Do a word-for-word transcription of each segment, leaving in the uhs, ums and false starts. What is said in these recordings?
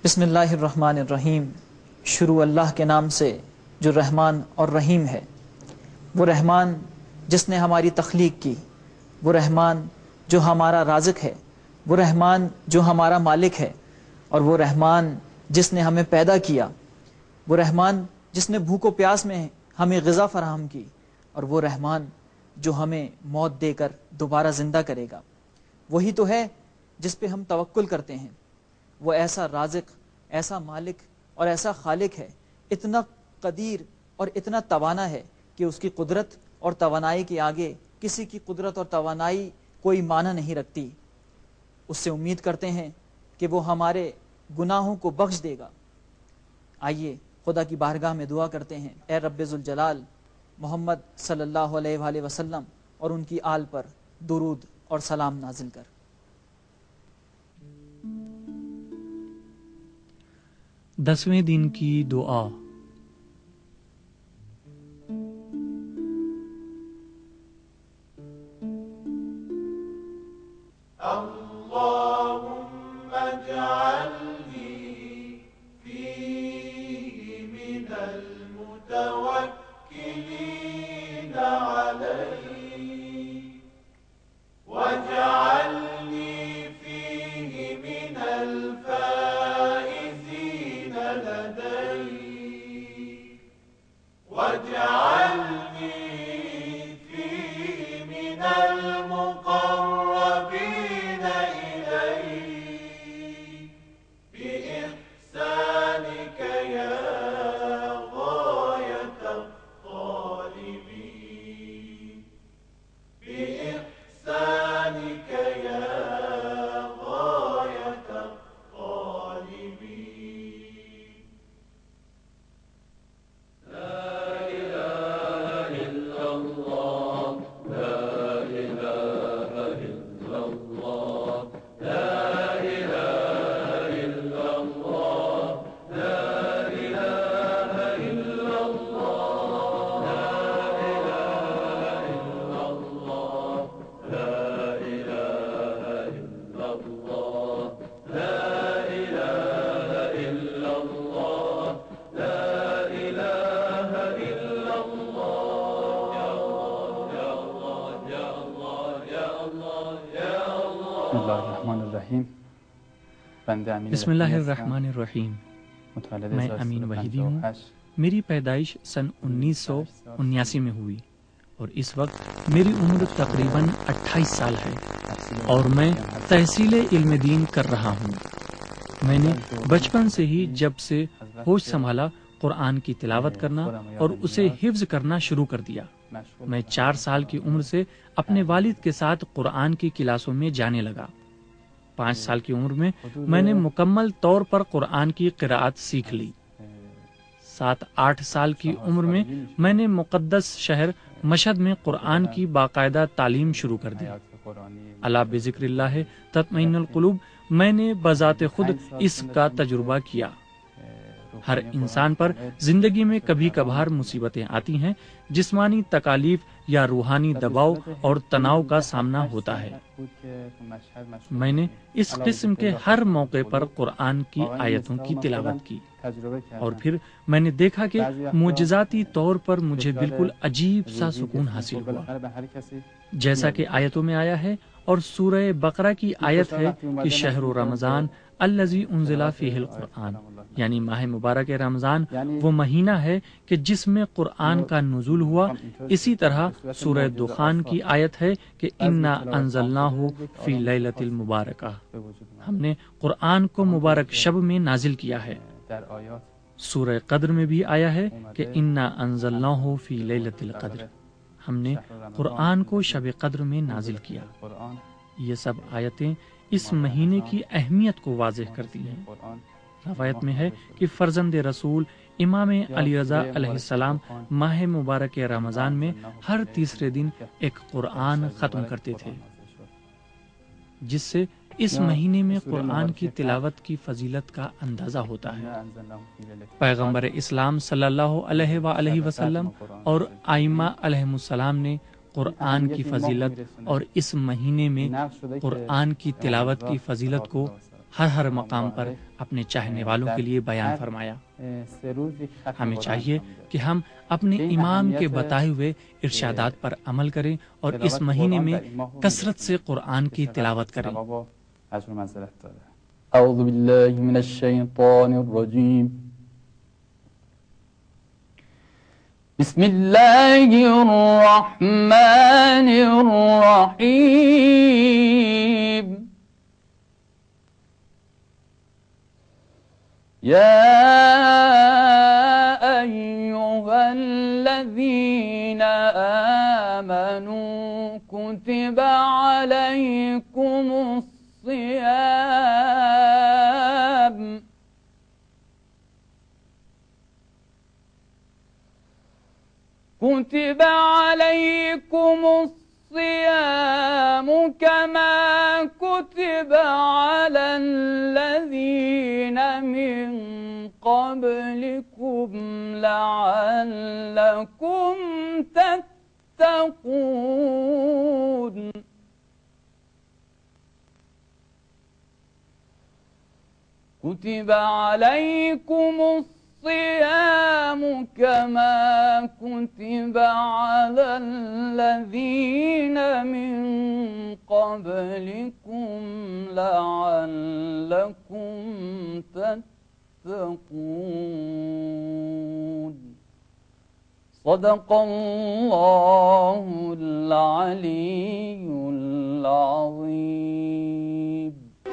بسم اللہ الرحمن الرحیم۔ شروع اللہ کے نام سے جو رحمان اور رحیم ہے۔ وہ رحمان جس نے ہماری تخلیق کی، وہ رحمان جو ہمارا رازق ہے، وہ رحمان جو ہمارا مالک ہے، اور وہ رحمان جس نے ہمیں پیدا کیا، وہ رحمان جس نے بھوک و پیاس میں ہمیں غذا فراہم کی، اور وہ رحمان جو ہمیں موت دے کر دوبارہ زندہ کرے گا۔ وہی تو ہے جس پہ ہم توکل کرتے ہیں۔ وہ ایسا رازق، ایسا مالک اور ایسا خالق ہے، اتنا قدیر اور اتنا توانا ہے کہ اس کی قدرت اور توانائی کے آگے کسی کی قدرت اور توانائی کوئی معنی نہیں رکھتی۔ اس سے امید کرتے ہیں کہ وہ ہمارے گناہوں کو بخش دے گا۔ آئیے خدا کی بارگاہ میں دعا کرتے ہیں، اے رب ذوالجلال، محمد صلی اللہ علیہ وآلہ وسلم اور ان کی آل پر درود اور سلام نازل کر۔ دسویں دن کی دعا۔ اللهم اجعلني فيه من المتوكلين عليك واجعلني فيه من الفائزين لديك واجعلني فيه من المقربين إليك بإحسانك يا غاية الطالبين بإحسانك يا غاية الطالبين لا إله إلا الله لا إله إلا الله لا إله إلا الله لا إله إلا الله لا إله إلا الله لا إله إلا الله لا إله إلا الله لا إله إلا الله يا الله يا الله يا الله يا الله بسم اللہ الرحمن الرحیم۔ بندے امین بسم اللہ الرحمن الرحیم۔ میں امین وحیدی ہوں۔ میری پیدائش سن انیس سو انیاسی میں ہوئی اور اس وقت میری عمر تقریباً اٹھائیس سال ہے اور میں تحصیل علم دین کر رہا ہوں۔ میں نے بچپن سے ہی جب سے ہوش سنبھالا قرآن کی تلاوت کرنا اور اسے حفظ کرنا شروع کر دیا۔ میں چار سال کی عمر سے اپنے والد کے ساتھ قرآن کی کلاسوں میں جانے لگا۔ پانچ سال کی عمر میں میں نے مکمل طور پر قرآن کی قراءت سیکھ لی۔ سات آٹھ سال کی عمر میں میں نے مقدس شہر مشہد میں قرآن کی باقاعدہ تعلیم شروع کر دی۔ الا بذکر اللہ تطمئن القلوب، میں نے بذات خود اس کا تجربہ کیا۔ ہر انسان پر زندگی میں کبھی کبھار مصیبتیں آتی ہیں، جسمانی تکالیف یا روحانی دباؤ اور تناؤ کا سامنا ہوتا ہے۔ میں نے اس قسم کے ہر موقع پر قرآن کی آیتوں کی تلاوت کی اور پھر میں نے دیکھا کہ معجزاتی طور پر مجھے بالکل عجیب سا سکون حاصل ہوا، جیسا کہ آیتوں میں آیا ہے، اور سورہ بقرہ کی آیت ہے کہ شہر رمضان الذی انزل فیہ القرآن، یعنی ماہ مبارک رمضان وہ مہینہ ہے کہ جس میں قرآن کا نزول ہوا۔ اسی طرح سورہ دخان کی آیت ہے کہ انا انزلناہ فی لیلۃ المبارکہ، ہم نے قرآن کو مبارک شب میں نازل کیا ہے۔ سورہ قدر میں بھی آیا ہے کہ انا انزلناہ فی لیلۃ القدر، ہم نے قرآن کو شب قدر میں نازل کیا۔ یہ سب آیتیں اس مہینے کی اہمیت کو واضح کرتی ہیں۔ روایت میں ہے کہ فرزند رسول امام علی رضا علیہ السلام ماہ مبارک رمضان میں ہر تیسرے دن ایک قرآن ختم کرتے تھے، جس سے اس مہینے میں قرآن کی تلاوت کی فضیلت کا اندازہ ہوتا ہے۔ پیغمبر اسلام صلی اللہ علیہ وآلہ وسلم اور ائمہ علیہم السلام نے قرآن کی فضیلت اور اس مہینے میں قرآن کی تلاوت کی فضیلت کو ہر ہر مقام پر اپنے چاہنے والوں کے لیے بیان فرمایا۔ ہمیں چاہیے کہ ہم اپنے امام کے بتائے ہوئے ارشادات پر عمل کریں اور اس مہینے میں کثرت سے قرآن کی تلاوت کریں۔ اعوذ باللہ من الشیطان الرجیم، بسم اللہ الرحمن الرحیم، یا ایہا الذین آمنوا کتب علیکم الصیام كتب عليكم الصيام كما كتب على الذين من قبلكم لعلكم تتقون كتب عليكم الصيام الصيام كما كتب على الذين من قبلكم لعلكم تتقون صدق الله العلي العظيم۔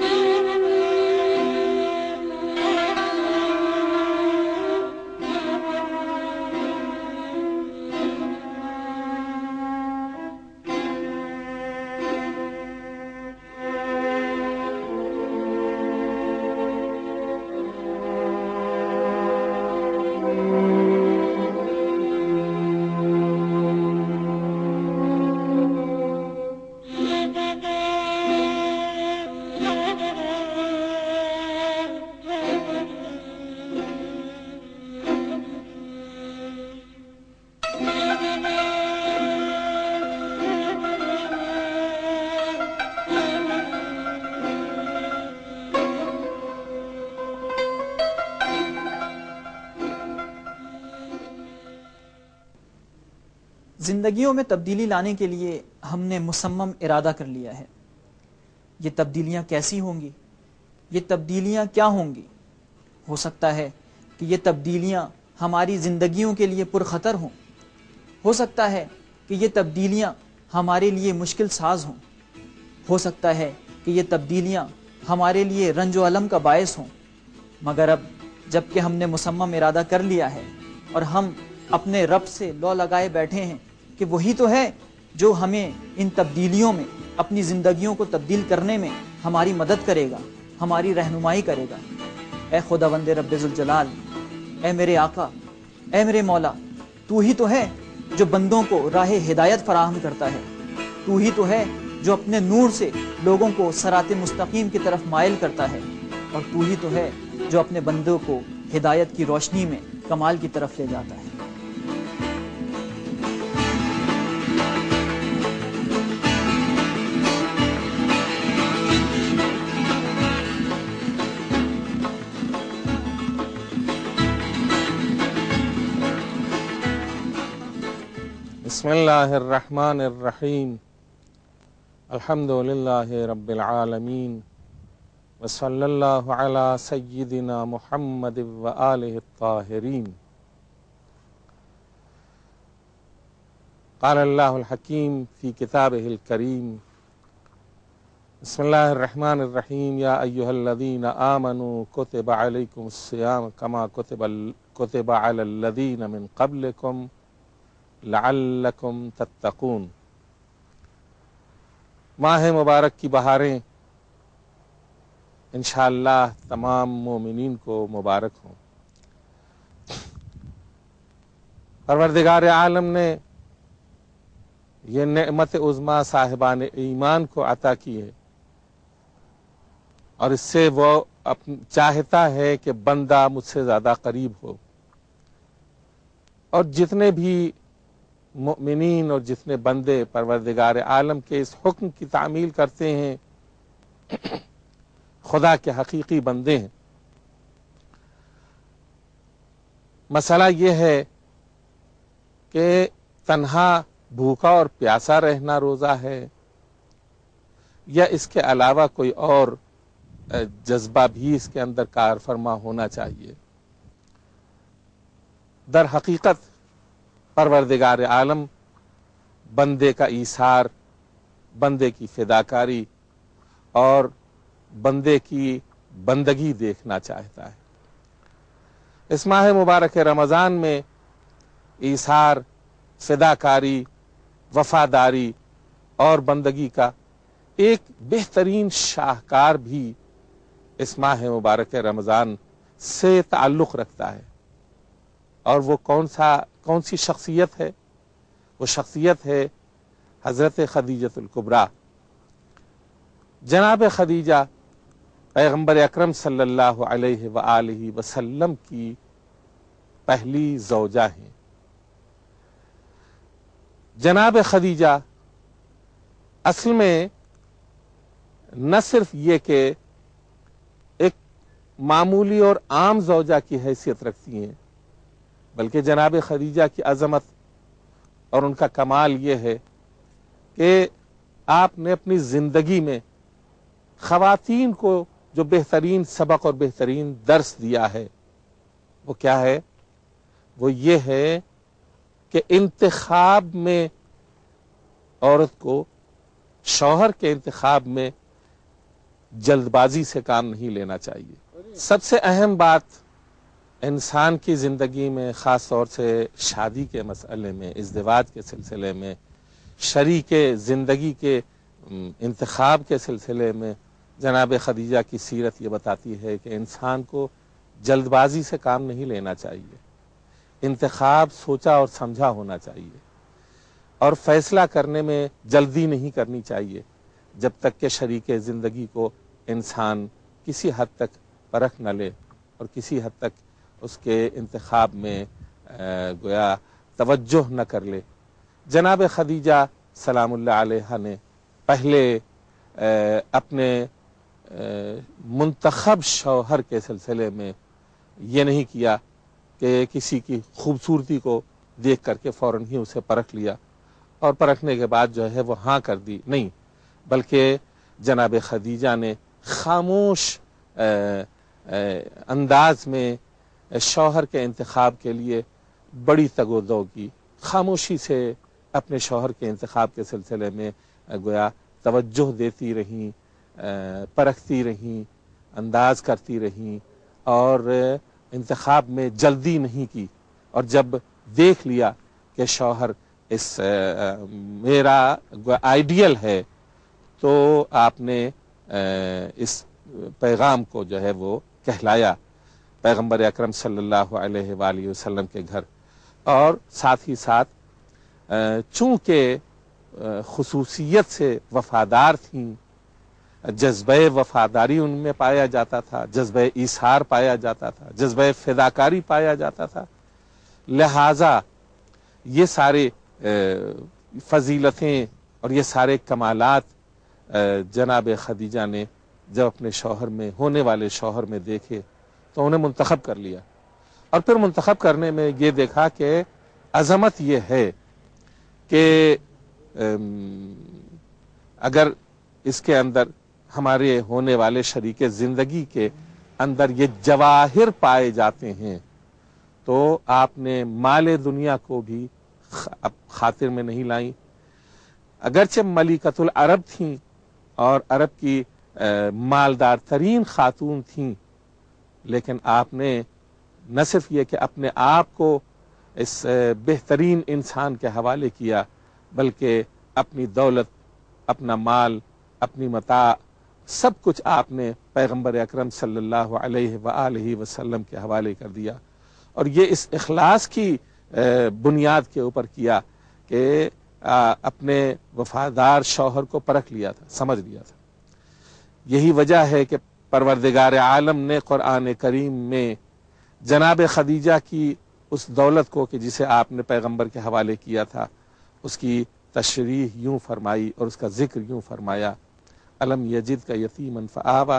زندگیوں میں تبدیلی لانے کے لیے ہم نے مصمم ارادہ کر لیا ہے۔ یہ تبدیلیاں کیسی ہوں گی؟ یہ تبدیلیاں کیا ہوں گی؟ ہو سکتا ہے کہ یہ تبدیلیاں ہماری زندگیوں کے لیے پرخطر ہوں، ہو سکتا ہے کہ یہ تبدیلیاں ہمارے لیے مشکل ساز ہوں، ہو سکتا ہے کہ یہ تبدیلیاں ہمارے لیے رنج و الم کا باعث ہوں، مگر اب جب کہ ہم نے مصمم ارادہ کر لیا ہے اور ہم اپنے رب سے لو لگائے بیٹھے ہیں کہ وہی تو ہے جو ہمیں ان تبدیلیوں میں اپنی زندگیوں کو تبدیل کرنے میں ہماری مدد کرے گا، ہماری رہنمائی کرے گا۔ اے خداوند رب ذوالجلال، اے میرے آقا، اے میرے مولا، تو ہی تو ہے جو بندوں کو راہ ہدایت فراہم کرتا ہے، تو ہی تو ہے جو اپنے نور سے لوگوں کو صراط مستقیم کی طرف مائل کرتا ہے، اور تو ہی تو ہے جو اپنے بندوں کو ہدایت کی روشنی میں کمال کی طرف لے جاتا ہے۔ بسم اللہ الرحمن الرحیم، الحمد للہ رب العالمین، وصلی اللہ علی سیدنا محمد وآلہ الطاہرین۔ قال اللہ الحکیم فی کتابہ الکریم، بسم اللہ الرحمن الرحیم، یا ایہا الذین آمنوا کتب علیکم الصیام کما کتب کتب علی الذین من قبلکم لعلکم تتقون۔ ماہ مبارک کی بہاریں انشاءاللہ تمام مومنین کو مبارک ہوں۔ پروردگار عالم نے یہ نعمت عظمیٰ صاحبان ایمان کو عطا کی ہے، اور اس سے وہ چاہتا ہے کہ بندہ مجھ سے زیادہ قریب ہو، اور جتنے بھی مؤمنین اور جتنے بندے پروردگار عالم کے اس حکم کی تعمیل کرتے ہیں خدا کے حقیقی بندے ہیں۔ مسئلہ یہ ہے کہ تنہا بھوکا اور پیاسا رہنا روزہ ہے یا اس کے علاوہ کوئی اور جذبہ بھی اس کے اندر کار فرما ہونا چاہیے۔ در حقیقت پروردگار عالم بندے کا ایثار، بندے کی فداکاری اور بندے کی بندگی دیکھنا چاہتا ہے۔ اس ماہ مبارک رمضان میں ایثار، فداکاری، وفاداری اور بندگی کا ایک بہترین شاہکار بھی اس ماہ مبارک رمضان سے تعلق رکھتا ہے، اور وہ کون سا کون سی شخصیت ہے؟ وہ شخصیت ہے حضرت خدیجۃ الکبریٰ۔ جناب خدیجہ پیغمبر اکرم صلی اللہ علیہ وآلہ وسلم کی پہلی زوجہ ہیں۔ جناب خدیجہ اصل میں نہ صرف یہ کہ ایک معمولی اور عام زوجہ کی حیثیت رکھتی ہیں، بلکہ جناب خدیجہ کی عظمت اور ان کا کمال یہ ہے کہ آپ نے اپنی زندگی میں خواتین کو جو بہترین سبق اور بہترین درس دیا ہے وہ کیا ہے؟ وہ یہ ہے کہ انتخاب میں عورت کو، شوہر کے انتخاب میں جلد بازی سے کام نہیں لینا چاہیے۔ سب سے اہم بات انسان کی زندگی میں، خاص طور سے شادی کے مسئلے میں، ازدواج کے سلسلے میں، شریک زندگی کے انتخاب کے سلسلے میں جناب خدیجہ کی سیرت یہ بتاتی ہے کہ انسان کو جلد بازی سے کام نہیں لینا چاہیے، انتخاب سوچا اور سمجھا ہونا چاہیے، اور فیصلہ کرنے میں جلدی نہیں کرنی چاہیے جب تک کہ شریک زندگی کو انسان کسی حد تک پرکھ نہ لے اور کسی حد تک اس کے انتخاب میں گویا توجہ نہ کر لے۔ جناب خدیجہ سلام اللہ علیہ نے پہلے اپنے منتخب شوہر کے سلسلے میں یہ نہیں کیا کہ کسی کی خوبصورتی کو دیکھ کر کے فوراً ہی اسے پرکھ لیا اور پرکھنے کے بعد جو ہے وہ ہاں کر دی، نہیں، بلکہ جناب خدیجہ نے خاموش انداز میں شوہر کے انتخاب کے لیے بڑی تگ و دو کی، خاموشی سے اپنے شوہر کے انتخاب کے سلسلے میں گویا توجہ دیتی رہیں، پرکھتی رہیں، انداز کرتی رہیں اور انتخاب میں جلدی نہیں کی، اور جب دیکھ لیا کہ شوہر اس میرا آئیڈیل ہے تو آپ نے اس پیغام کو جو ہے وہ کہلایا پیغمبر اکرم صلی اللہ علیہ وآلہ وسلم کے گھر، اور ساتھ ہی ساتھ چونکہ خصوصیت سے وفادار تھیں، جذبہ وفاداری ان میں پایا جاتا تھا، جذبہ ایثار پایا جاتا تھا، جذبہ فداکاری پایا جاتا تھا، لہٰذا یہ سارے فضیلتیں اور یہ سارے کمالات جناب خدیجہ نے جب اپنے شوہر میں، ہونے والے شوہر میں دیکھے تو انہیں منتخب کر لیا، اور پھر منتخب کرنے میں یہ دیکھا کہ عظمت یہ ہے کہ اگر اس کے اندر ہمارے ہونے والے شریک زندگی کے اندر یہ جواہر پائے جاتے ہیں تو آپ نے مال دنیا کو بھی خاطر میں نہیں لائیں، اگرچہ ملکۃ العرب تھیں اور عرب کی مالدار ترین خاتون تھیں، لیکن آپ نے نہ صرف یہ کہ اپنے آپ کو اس بہترین انسان کے حوالے کیا، بلکہ اپنی دولت، اپنا مال، اپنی متاع، سب کچھ آپ نے پیغمبر اکرم صلی اللہ علیہ وآلہ وسلم کے حوالے کر دیا، اور یہ اس اخلاص کی بنیاد کے اوپر کیا کہ اپنے وفادار شوہر کو پرکھ لیا تھا، سمجھ لیا تھا۔ یہی وجہ ہے کہ پروردگار عالم نے قرآن کریم میں جناب خدیجہ کی اس دولت کو کہ جسے آپ نے پیغمبر کے حوالے کیا تھا، اس کی تشریح یوں فرمائی اور اس کا ذکر یوں فرمایا، الم یجد کا یتیما فآویٰ،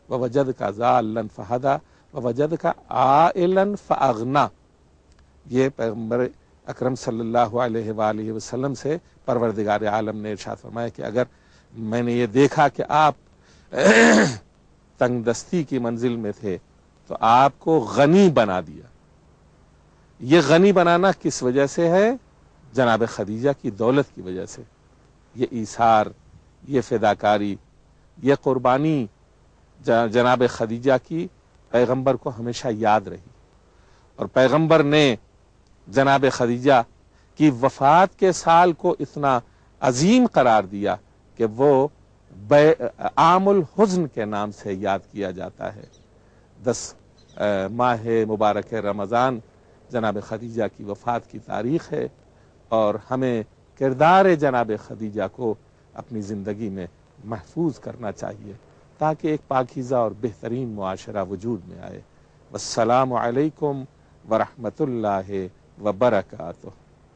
ووجدک ضالا فہدی ووجدک عائلا فاغنی. یہ پیغمبر اکرم صلی اللہ علیہ وآلہ وسلم سے پروردگار عالم نے ارشاد فرمایا کہ اگر میں نے یہ دیکھا کہ آپ تنگ دستی کی منزل میں تھے تو آپ کو غنی بنا دیا. یہ غنی بنانا کس وجہ سے ہے؟ جناب خدیجہ کی دولت کی وجہ سے. یہ ایثار، یہ فداکاری، یہ قربانی جناب خدیجہ کی پیغمبر کو ہمیشہ یاد رہی، اور پیغمبر نے جناب خدیجہ کی وفات کے سال کو اتنا عظیم قرار دیا کہ وہ عام الحزن کے نام سے یاد کیا جاتا ہے. دس ماہ مبارک رمضان جناب خدیجہ کی وفات کی تاریخ ہے، اور ہمیں کردار جناب خدیجہ کو اپنی زندگی میں محفوظ کرنا چاہیے تاکہ ایک پاکیزہ اور بہترین معاشرہ وجود میں آئے. والسلام علیکم ورحمۃ اللہ وبرکاتہ.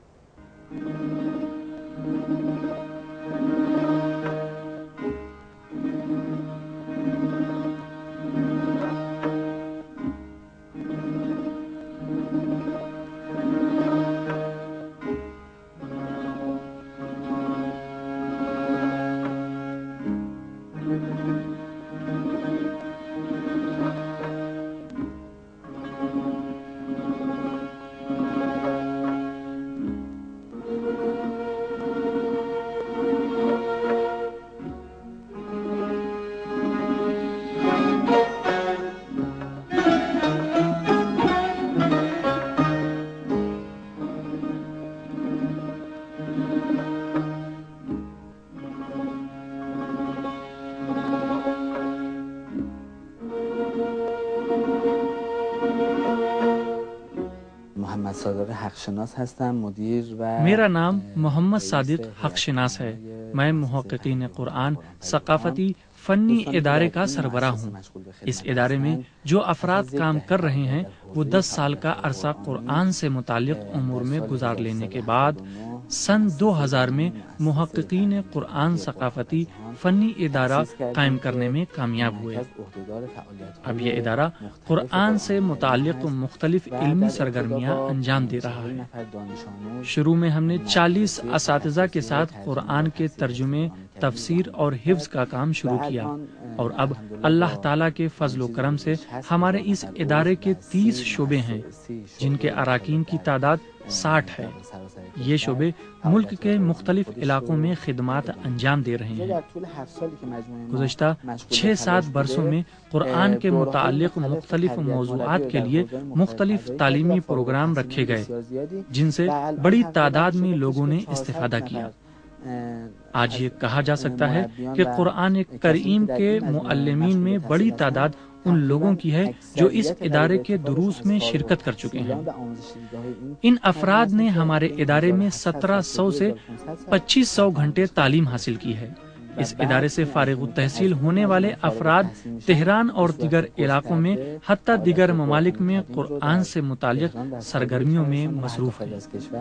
میرا نام محمد صادق حق شناس ہے. میں محققین قرآن ثقافتی فنی ادارے کا سربراہ ہوں. اس ادارے میں جو افراد کام کر رہے ہیں وہ دس سال کا عرصہ قرآن سے متعلق امور میں گزار لینے کے بعد سن دو ہزار میں محققین قرآن ثقافتی فنی ادارہ قائم کرنے میں کامیاب ہوئے. اب یہ ادارہ قرآن سے متعلق مختلف علمی سرگرمیاں انجام دے رہا ہے. شروع میں ہم نے چالیس اساتذہ کے ساتھ قرآن کے ترجمے، تفسیر اور حفظ کا کام شروع کیا، اور اب اللہ تعالیٰ کے فضل و کرم سے ہمارے اس ادارے کے تیس شعبے ہیں جن کے اراکین کی تعداد ساٹھ ہے. یہ شعبے ملک کے مختلف علاقوں میں خدمات انجام دے رہے ہیں. گزشتہ چھ سات برسوں میں قرآن کے متعلق مختلف موضوعات کے لیے مختلف تعلیمی پروگرام رکھے گئے جن سے بڑی تعداد میں لوگوں نے استفادہ کیا. آج یہ کہا جا سکتا ہے کہ قرآن کریم کے معلمین میں بڑی تعداد ان لوگوں کی ہے جو اس ادارے کے دروس میں شرکت کر چکے ہیں. ان افراد نے ہمارے ادارے میں سترہ سو سے پچیس سو گھنٹے تعلیم حاصل کی ہے. اس ادارے سے فارغ التحصیل ہونے والے افراد تہران اور دیگر علاقوں میں حتی دیگر ممالک میں قرآن سے متعلق سرگرمیوں میں مصروف ہیں.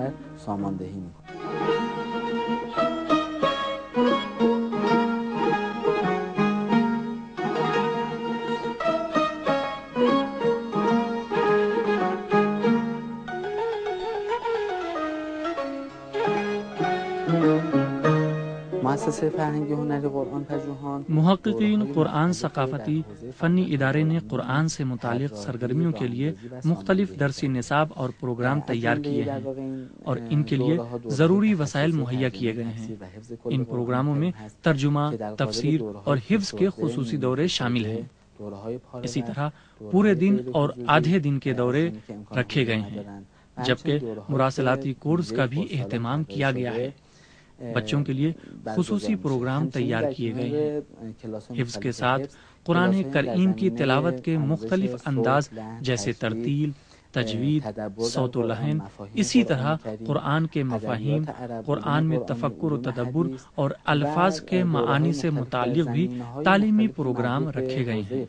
محققین قرآن ثقافتی فنی ادارے نے قرآن سے متعلق سرگرمیوں کے لیے مختلف درسی نصاب اور پروگرام تیار کیے ہیں اور ان کے لیے ضروری وسائل مہیا کیے گئے ہیں. ان پروگراموں میں ترجمہ، تفسیر اور حفظ کے خصوصی دورے شامل ہیں. اسی طرح پورے دن اور آدھے دن کے دورے رکھے گئے ہیں، جبکہ مراسلاتی کورس کا بھی اہتمام کیا گیا ہے. بچوں کے لیے خصوصی پروگرام تیار کیے گئے ہیں. حفظ کے ساتھ قرآن کریم کی تلاوت کے مختلف انداز جیسے ترتیل، تجوید، صوت و لحن، اسی طرح قرآن کے مفاہیم، قرآن میں تفکر و تدبر اور الفاظ کے معانی سے متعلق بھی تعلیمی پروگرام رکھے گئے ہیں.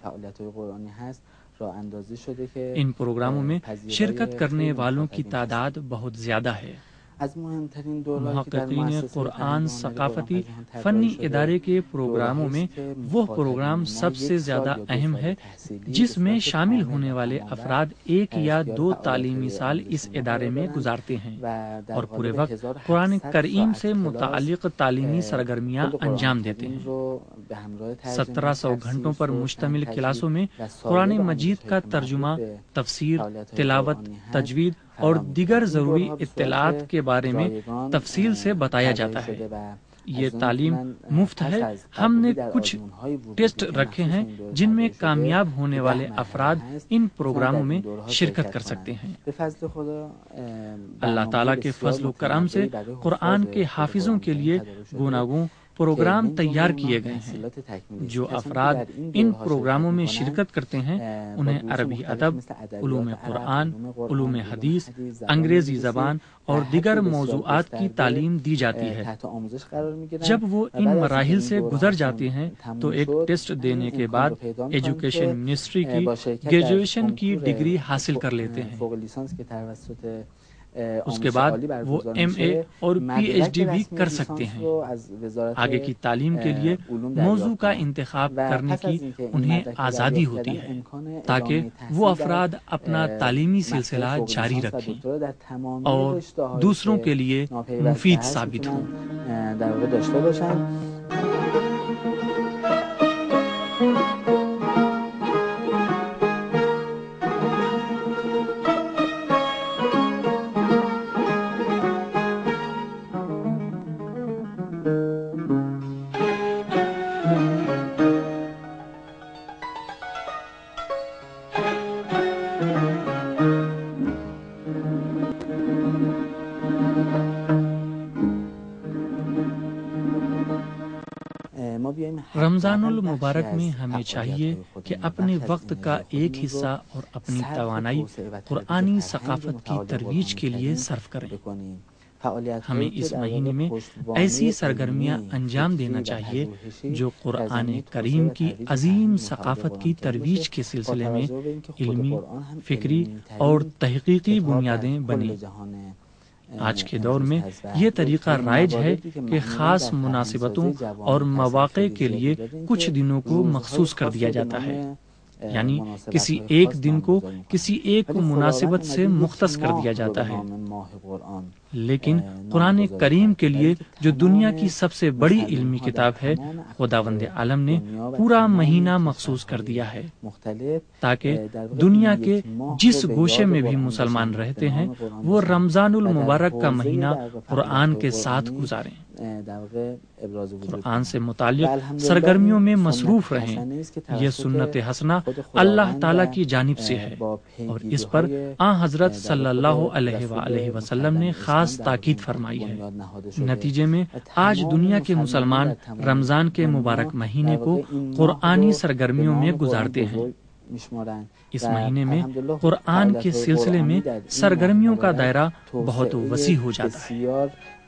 ان پروگراموں میں شرکت کرنے والوں کی تعداد بہت زیادہ ہے. محققین قرآن ثقافتی فنی ادارے کے پروگراموں میں وہ پروگرام سب سے زیادہ اہم ہے جس میں شامل ہونے والے افراد ایک یا دو تعلیمی سال اس ادارے میں گزارتے ہیں اور پورے وقت قرآن کریم سے متعلق تعلیمی سرگرمیاں انجام دیتے ہیں۔ سترہ سو گھنٹوں پر مشتمل کلاسوں میں قرآن مجید کا ترجمہ، تفسیر، تلاوت، تجوید اور دیگر ضروری اطلاعات کے بارے میں تفصیل سے بتایا جاتا ہے۔ یہ تعلیم مفت ہے۔ ہم نے کچھ ٹیسٹ رکھے ہیں جن میں کامیاب ہونے والے افراد ان پروگراموں میں شرکت کر سکتے ہیں۔ اللہ تعالیٰ کے فضل و کرم سے قرآن کے حافظوں کے لیے گوناگون پروگرام تیار کیے گئے ہیں۔ جو افراد ان پروگراموں میں شرکت کرتے ہیں انہیں عربی ادب، علوم قرآن، علوم حدیث، انگریزی زبان اور دیگر موضوعات کی تعلیم دی جاتی ہے۔ جب وہ ان مراحل سے گزر جاتے ہیں تو ایک ٹیسٹ دینے کے بعد ایجوکیشن منسٹری کی گریجویشن کی ڈگری حاصل کر لیتے ہیں۔ اس کے بعد وہ ایم اے اور پی ایچ ڈی بھی کر سکتے ہیں۔ آگے کی تعلیم کے لیے موضوع کا انتخاب کرنے کی انہیں آزادی ہوتی ہے تاکہ وہ افراد اپنا تعلیمی سلسلہ جاری رکھیں اور دوسروں کے لیے مفید ثابت ہوں۔ رمضان المبارک میں ہمیں چاہیے کہ اپنے وقت کا ایک حصہ اور اپنی توانائی قرآنی ثقافت کی ترویج کے لیے صرف کریں۔ ہمیں اس مہینے میں ایسی سرگرمیاں انجام دینا چاہیے جو قرآن کریم کی عظیم ثقافت کی ترویج کے سلسلے میں علمی، فکری اور تحقیقی بنیادیں بنیں۔ آج کے دور میں یہ طریقہ رائج ہے کہ خاص مناسبتوں اور مواقع کے لیے کچھ دنوں کو مخصوص کر دیا جاتا ہے، یعنی کسی ایک دن کو کسی ایک مناسبت سے مختص کر دیا جاتا ہے۔ لیکن قرآن کریم کے لیے جو دنیا کی سب سے بڑی علمی کتاب ہے، خداوند عالم نے پورا مہینہ مخصوص کر دیا ہے تاکہ دنیا کے جس گوشے میں بھی مسلمان رہتے ہیں وہ رمضان المبارک کا مہینہ قرآن کے ساتھ گزاریں، قرآن سے متعلق سرگرمیوں میں مصروف رہیں۔ یہ سنت حسنہ اللہ تعالیٰ کی جانب سے ہے اور اس پر آن حضرت صلی اللہ علیہ وآلہ وسلم نے خاص تاکید فرمائی ہے۔ نتیجے میں آج دنیا کے مسلمان رمضان کے مبارک مہینے کو قرآنی سرگرمیوں میں گزارتے ہیں۔ اس مہینے میں قرآن کے سلسلے میں سرگرمیوں کا دائرہ بہت وسیع ہو جاتا ہے۔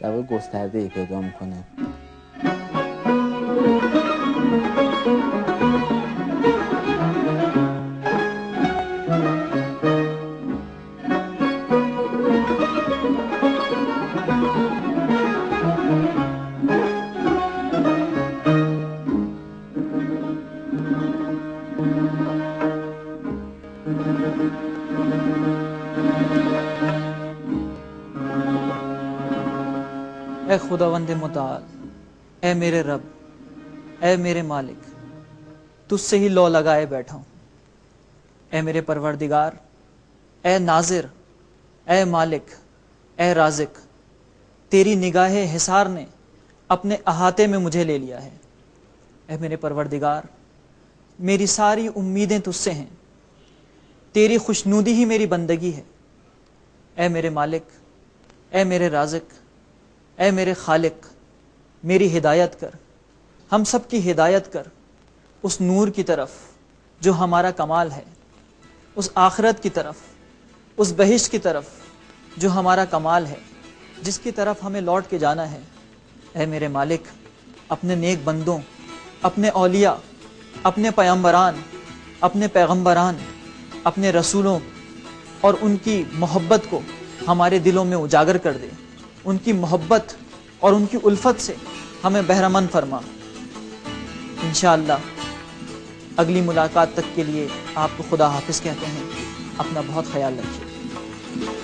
اے خداوند متعال، اے میرے رب، اے میرے مالک، تجھ سے ہی لو لگائے بیٹھا ہوں۔ اے میرے پروردگار، اے ناظر، اے مالک، اے رازق، تیری نگاہ حصار نے اپنے احاطے میں مجھے لے لیا ہے۔ اے میرے پروردگار، میری ساری امیدیں تجھ سے ہیں، تیری خوشنودی ہی میری بندگی ہے۔ اے میرے مالک، اے میرے رازق، اے میرے خالق، میری ہدایت کر، ہم سب کی ہدایت کر اس نور کی طرف جو ہمارا کمال ہے، اس آخرت کی طرف، اس بہشت کی طرف جو ہمارا کمال ہے، جس کی طرف ہمیں لوٹ کے جانا ہے۔ اے میرے مالک، اپنے نیک بندوں، اپنے اولیاء، اپنے پیغمبران، اپنے پیغمبران، اپنے رسولوں اور ان کی محبت کو ہمارے دلوں میں اجاگر کر دے۔ ان کی محبت اور ان کی الفت سے ہمیں بہرمند فرما۔ انشاءاللہ اگلی ملاقات تک کے لیے آپ کو خدا حافظ کہتے ہیں، اپنا بہت خیال رکھیے۔